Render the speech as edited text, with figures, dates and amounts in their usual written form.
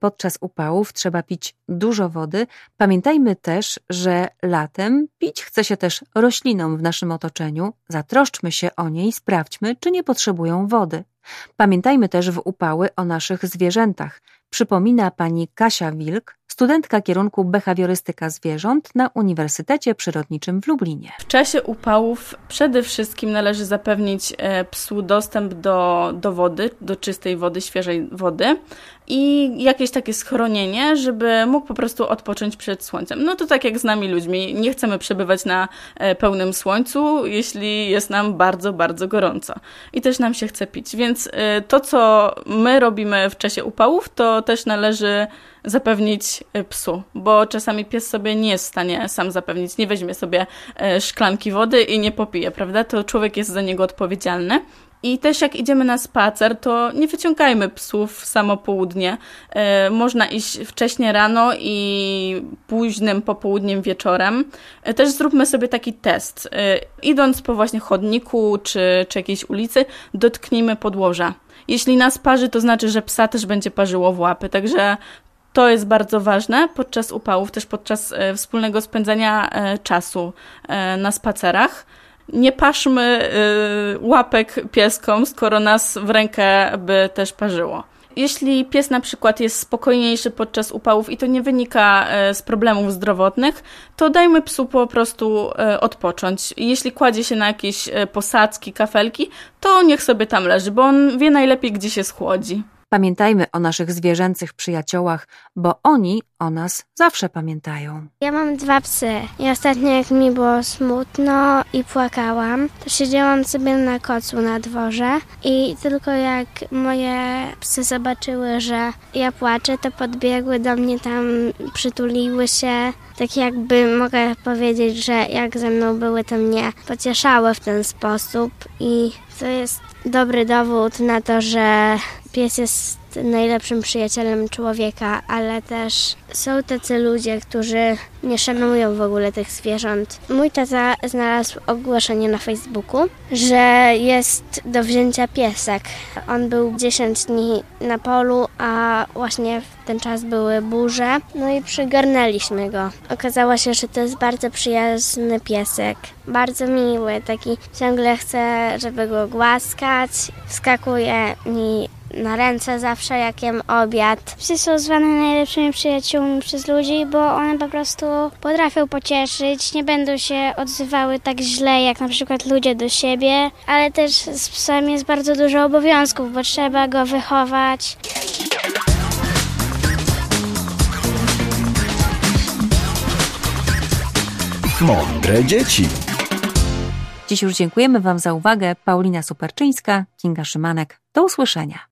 podczas upałów trzeba pić dużo wody, pamiętajmy też, że latem pić chce się też roślinom w naszym otoczeniu. Zatroszczmy się o nie i sprawdźmy, czy nie potrzebują wody. Pamiętajmy też w upały o naszych zwierzętach. Przypomina pani Kasia Wilk, studentka kierunku behawiorystyka zwierząt na Uniwersytecie Przyrodniczym w Lublinie. W czasie upałów przede wszystkim należy zapewnić psu dostęp do wody, do czystej wody, świeżej wody i jakieś takie schronienie, żeby mógł po prostu odpocząć przed słońcem. No to tak jak z nami ludźmi, nie chcemy przebywać na pełnym słońcu, jeśli jest nam bardzo, bardzo gorąco i też nam się chce pić. Więc to, co my robimy w czasie upałów, to też należy zapewnić psu, bo czasami pies sobie nie jest w stanie sam zapewnić, nie weźmie sobie szklanki wody i nie popije, prawda? To człowiek jest za niego odpowiedzialny. I też jak idziemy na spacer, to nie wyciągajmy psów w samo południe. Można iść wcześnie rano i późnym popołudniem wieczorem. Też zróbmy sobie taki test. Idąc po właśnie chodniku czy jakiejś ulicy, dotknijmy podłoża. Jeśli nas parzy, to znaczy, że psa też będzie parzyło w łapy, także to jest bardzo ważne podczas upałów, też podczas wspólnego spędzania czasu na spacerach. Nie paszmy łapek pieskom, skoro nas w rękę by też parzyło. Jeśli pies na przykład jest spokojniejszy podczas upałów i to nie wynika z problemów zdrowotnych, to dajmy psu po prostu odpocząć. Jeśli kładzie się na jakieś posadzki, kafelki, to niech sobie tam leży, bo on wie najlepiej, gdzie się schłodzi. Pamiętajmy o naszych zwierzęcych przyjaciołach, bo oni o nas zawsze pamiętają. Ja mam 2 psy i ostatnio jak mi było smutno i płakałam, to siedziałam sobie na kocu na dworze i tylko jak moje psy zobaczyły, że ja płaczę, to podbiegły do mnie tam, przytuliły się. Tak jakby mogę powiedzieć, że jak ze mną były, to mnie pocieszały w ten sposób i to jest dobry dowód na to, że pies jest najlepszym przyjacielem człowieka, ale też są tacy ludzie, którzy nie szanują w ogóle tych zwierząt. Mój tata znalazł ogłoszenie na Facebooku, że jest do wzięcia piesek. On był 10 dni na polu, a właśnie w ten czas były burze, no i przygarnęliśmy go. Okazało się, że to jest bardzo przyjazny piesek, bardzo miły, taki ciągle chce, żeby go głaskać, wskakuje mi na ręce zawsze, jak jem obiad. Psy są zwane najlepszymi przyjaciółmi przez ludzi, bo one po prostu potrafią pocieszyć, nie będą się odzywały tak źle, jak na przykład ludzie do siebie, ale też z psem jest bardzo dużo obowiązków, bo trzeba go wychować. Mądre dzieci. Dziś już dziękujemy Wam za uwagę. Paulina Superczyńska, Kinga Szymanek. Do usłyszenia.